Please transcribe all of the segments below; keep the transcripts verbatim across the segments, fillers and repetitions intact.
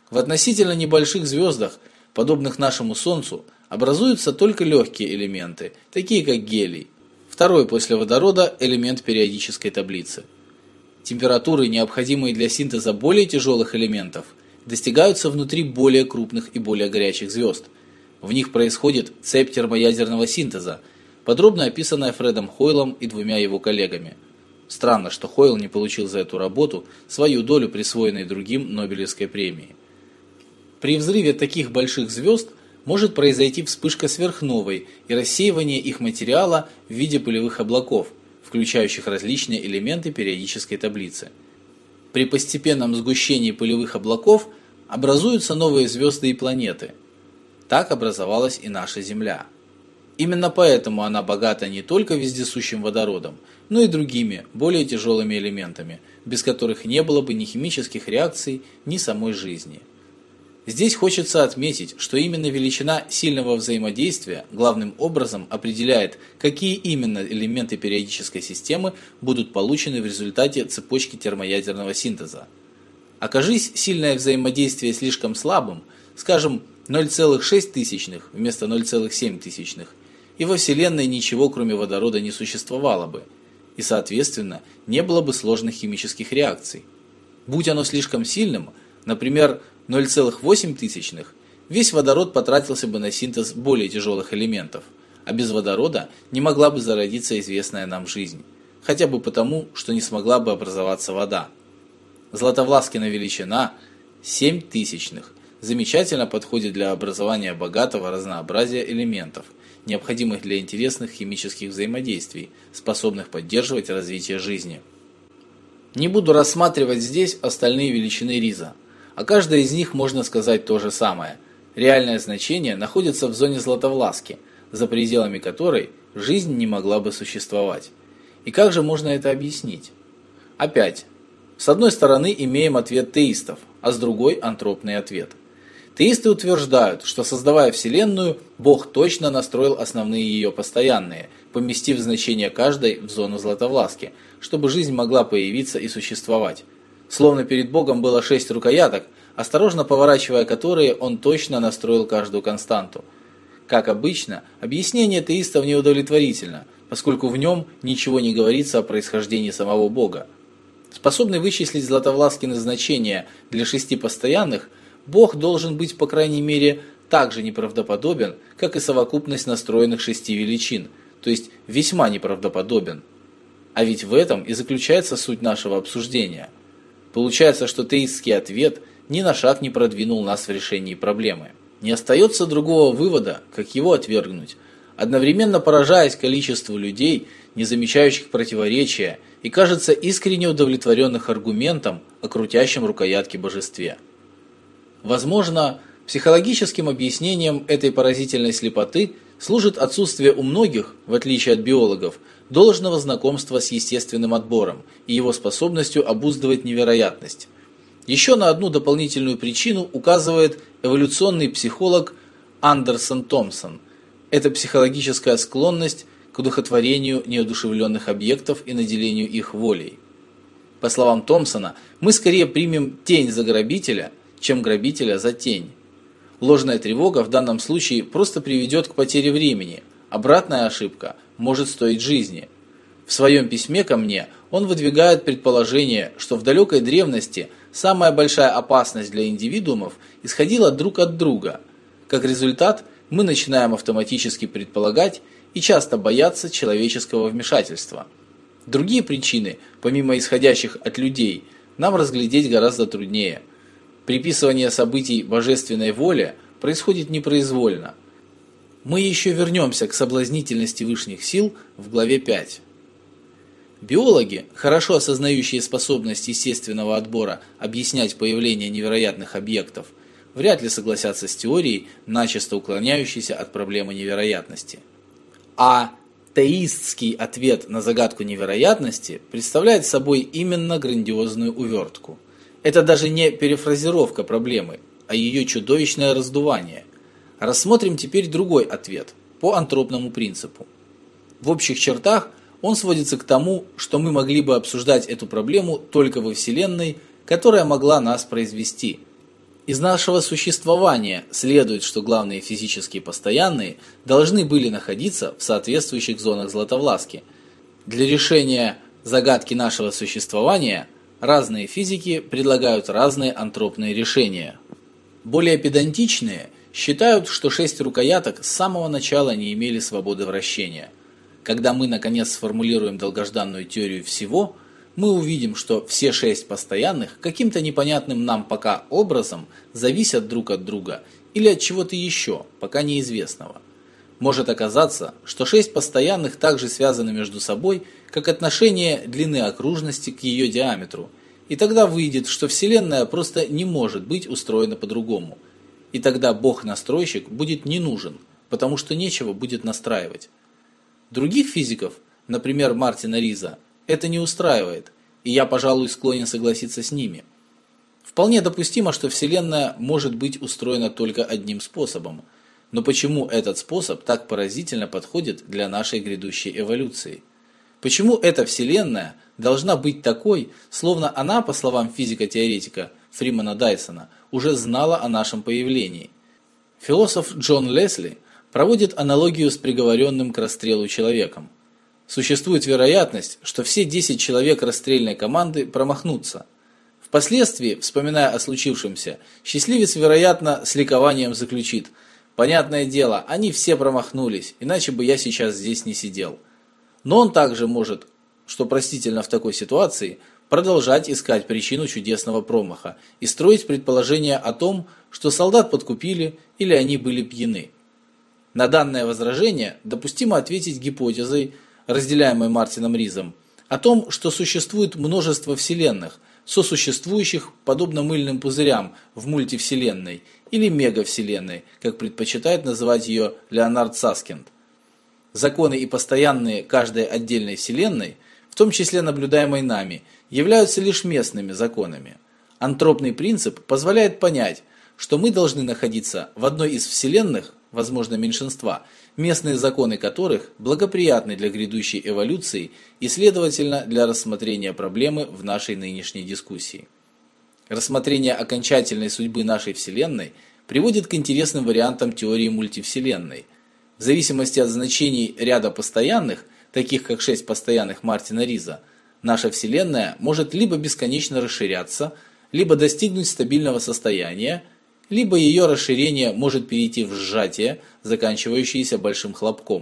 В относительно небольших звездах, подобных нашему Солнцу, образуются только легкие элементы, такие как гелий, второй после водорода элемент периодической таблицы. Температуры, необходимые для синтеза более тяжелых элементов, достигаются внутри более крупных и более горячих звезд. В них происходит цепь термоядерного синтеза, подробно описанная Фредом Хойлом и двумя его коллегами. Странно, что Хойл не получил за эту работу свою долю присвоенной другим Нобелевской премии. При взрыве таких больших звезд может произойти вспышка сверхновой и рассеивание их материала в виде пылевых облаков, включающих различные элементы периодической таблицы. При постепенном сгущении пылевых облаков образуются новые звезды и планеты. Так образовалась и наша Земля. Именно поэтому она богата не только вездесущим водородом, но и другими, более тяжелыми элементами, без которых не было бы ни химических реакций, ни самой жизни. Здесь хочется отметить, что именно величина сильного взаимодействия главным образом определяет, какие именно элементы периодической системы будут получены в результате цепочки термоядерного синтеза. Окажись сильное взаимодействие слишком слабым, скажем, ноль целых шесть десятых вместо ноль целых семь десятых, и во Вселенной ничего кроме водорода не существовало бы, и, соответственно, не было бы сложных химических реакций. Будь оно слишком сильным, например, ноль целых восемь десятых, весь водород потратился бы на синтез более тяжелых элементов, а без водорода не могла бы зародиться известная нам жизнь, хотя бы потому, что не смогла бы образоваться вода. Златовласкина величина семь тысячных замечательно подходит для образования богатого разнообразия элементов, необходимых для интересных химических взаимодействий, способных поддерживать развитие жизни. Не буду рассматривать здесь остальные величины Риза. О каждой из них можно сказать то же самое. Реальное значение находится в зоне Златовласки, за пределами которой жизнь не могла бы существовать. И как же можно это объяснить? Опять, с одной стороны имеем ответ теистов, а с другой антропный ответ. Теисты утверждают, что, создавая Вселенную, Бог точно настроил основные ее постоянные, поместив значение каждой в зону Златовласки, чтобы жизнь могла появиться и существовать. Словно перед Богом было шесть рукояток, осторожно поворачивая которые, он точно настроил каждую константу. Как обычно, объяснение теистов неудовлетворительно, поскольку в нем ничего не говорится о происхождении самого Бога. Способный вычислить Златовласкины значения для шести постоянных, Бог должен быть, по крайней мере, так же неправдоподобен, как и совокупность настроенных шести величин, то есть весьма неправдоподобен. А ведь в этом и заключается суть нашего обсуждения. Получается, что теистский ответ ни на шаг не продвинул нас в решении проблемы. Не остается другого вывода, как его отвергнуть, одновременно поражаясь количеству людей, не замечающих противоречия и, кажется, искренне удовлетворенных аргументом о крутящем рукоятки божестве. Возможно, психологическим объяснением этой поразительной слепоты служит отсутствие у многих, в отличие от биологов, должного знакомства с естественным отбором и его способностью обуздывать невероятность. Еще на одну дополнительную причину указывает эволюционный психолог Андерсон Томпсон. Это психологическая склонность к удохотворению неодушевленных объектов и наделению их волей. По словам Томпсона, мы скорее примем тень за грабителя, чем грабителя за тень. Ложная тревога в данном случае просто приведет к потере времени. Обратная ошибка может стоить жизни. В своем письме ко мне он выдвигает предположение, что в далекой древности самая большая опасность для индивидуумов исходила друг от друга. Как результат, мы начинаем автоматически предполагать и часто бояться человеческого вмешательства. Другие причины, помимо исходящих от людей, нам разглядеть гораздо труднее. Приписывание событий божественной воле происходит непроизвольно. Мы еще вернемся к соблазнительности высших сил в главе пять. Биологи, хорошо осознающие способность естественного отбора объяснять появление невероятных объектов, вряд ли согласятся с теорией, начисто уклоняющейся от проблемы невероятности. А теистский ответ на загадку невероятности представляет собой именно грандиозную увертку. Это даже не перефразировка проблемы, а ее чудовищное раздувание. Рассмотрим теперь другой ответ, по антропному принципу. В общих чертах он сводится к тому, что мы могли бы обсуждать эту проблему только во Вселенной, которая могла нас произвести. Из нашего существования следует, что главные физические постоянные должны были находиться в соответствующих зонах Златовласки. Для решения загадки нашего существования разные физики предлагают разные антропные решения. Более педантичные считают, что шесть рукояток с самого начала не имели свободы вращения. Когда мы наконец сформулируем долгожданную теорию всего, мы увидим, что все шесть постоянных каким-то непонятным нам пока образом зависят друг от друга или от чего-то еще, пока неизвестного. Может оказаться, что шесть постоянных также связаны между собой, как отношение длины окружности к ее диаметру, и тогда выйдет, что Вселенная просто не может быть устроена по-другому. И тогда Бог-настройщик будет не нужен, потому что нечего будет настраивать. Других физиков, например, Мартина Риза, это не устраивает, и я, пожалуй, склонен согласиться с ними. Вполне допустимо, что Вселенная может быть устроена только одним способом, но почему этот способ так поразительно подходит для нашей грядущей эволюции? Почему эта Вселенная должна быть такой, словно она, по словам физика-теоретика Фримана Дайсона, уже знала о нашем появлении? Философ Джон Лесли проводит аналогию с приговоренным к расстрелу человеком. Существует вероятность, что все десять человек расстрельной команды промахнутся. Впоследствии, вспоминая о случившемся, счастливец, вероятно, с ликованием заключит: «Понятное дело, они все промахнулись, иначе бы я сейчас здесь не сидел». Но он также может, что простительно в такой ситуации, продолжать искать причину чудесного промаха и строить предположения о том, что солдат подкупили или они были пьяны. На данное возражение допустимо ответить гипотезой, разделяемой Мартином Ризом, о том, что существует множество вселенных, сосуществующих подобно мыльным пузырям в мультивселенной или мегавселенной, как предпочитает называть ее Леонард Саскинд. Законы и постоянные каждой отдельной вселенной, в том числе наблюдаемой нами, являются лишь местными законами. Антропный принцип позволяет понять, что мы должны находиться в одной из вселенных, возможно меньшинства, местные законы которых благоприятны для грядущей эволюции и, следовательно, для рассмотрения проблемы в нашей нынешней дискуссии. Рассмотрение окончательной судьбы нашей Вселенной приводит к интересным вариантам теории мультивселенной. В зависимости от значений ряда постоянных, таких как шесть постоянных Мартина Риза, наша Вселенная может либо бесконечно расширяться, либо достигнуть стабильного состояния, либо ее расширение может перейти в сжатие, заканчивающееся большим хлопком.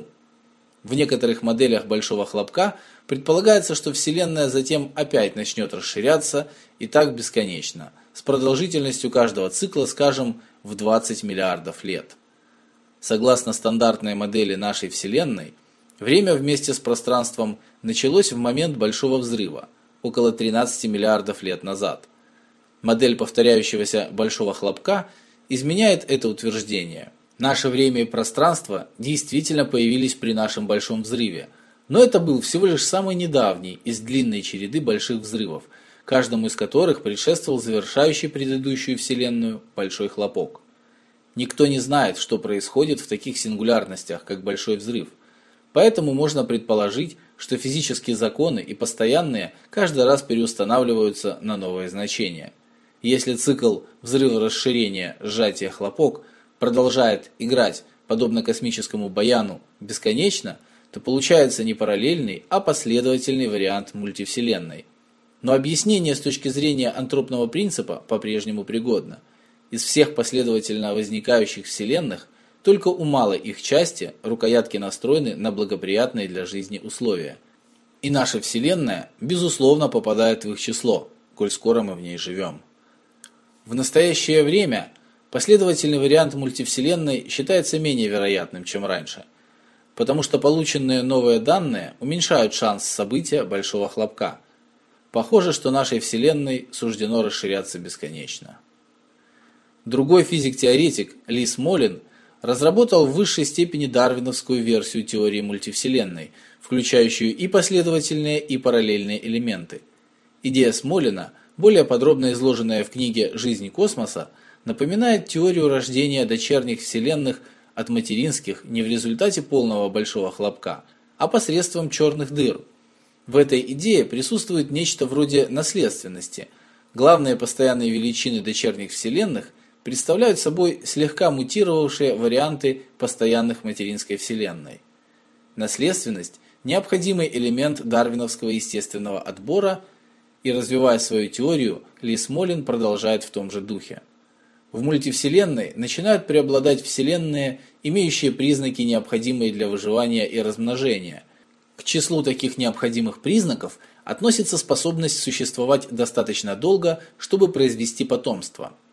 В некоторых моделях большого хлопка предполагается, что Вселенная затем опять начнет расширяться и так бесконечно, с продолжительностью каждого цикла, скажем, в двадцать миллиардов лет. Согласно стандартной модели нашей Вселенной, время вместе с пространством началось в момент Большого взрыва, около тринадцати миллиардов лет назад. Модель повторяющегося большого хлопка изменяет это утверждение. Наше время и пространство действительно появились при нашем Большом взрыве, но это был всего лишь самый недавний из длинной череды больших взрывов, каждому из которых предшествовал завершающий предыдущую Вселенную Большой хлопок. Никто не знает, что происходит в таких сингулярностях, как Большой взрыв, поэтому можно предположить, что физические законы и постоянные каждый раз переустанавливаются на новое значение. Если цикл взрыва-расширения, сжатия, хлопок продолжает играть, подобно космическому баяну, бесконечно, то получается не параллельный, а последовательный вариант мультивселенной. Но объяснение с точки зрения антропного принципа по-прежнему пригодно. Из всех последовательно возникающих вселенных только у малой их части рукоятки настроены на благоприятные для жизни условия. И наша Вселенная, безусловно, попадает в их число, коль скоро мы в ней живем. В настоящее время последовательный вариант мультивселенной считается менее вероятным, чем раньше, потому что полученные новые данные уменьшают шанс события большого хлопка. Похоже, что нашей Вселенной суждено расширяться бесконечно. Другой физик-теоретик Ли Смолин разработал в высшей степени дарвиновскую версию теории мультивселенной, включающую и последовательные, и параллельные элементы. Идея Смолина, более подробно изложенная в книге «Жизнь космоса», напоминает теорию рождения дочерних вселенных от материнских не в результате полного большого хлопка, а посредством черных дыр. В этой идее присутствует нечто вроде наследственности. Главные постоянные величины дочерних вселенных представляют собой слегка мутировавшие варианты постоянных материнской вселенной. Наследственность – необходимый элемент дарвиновского естественного отбора, и, развивая свою теорию, Ли Смолин продолжает в том же духе. В мультивселенной начинают преобладать вселенные, имеющие признаки, необходимые для выживания и размножения. К числу таких необходимых признаков относится способность существовать достаточно долго, чтобы произвести потомство.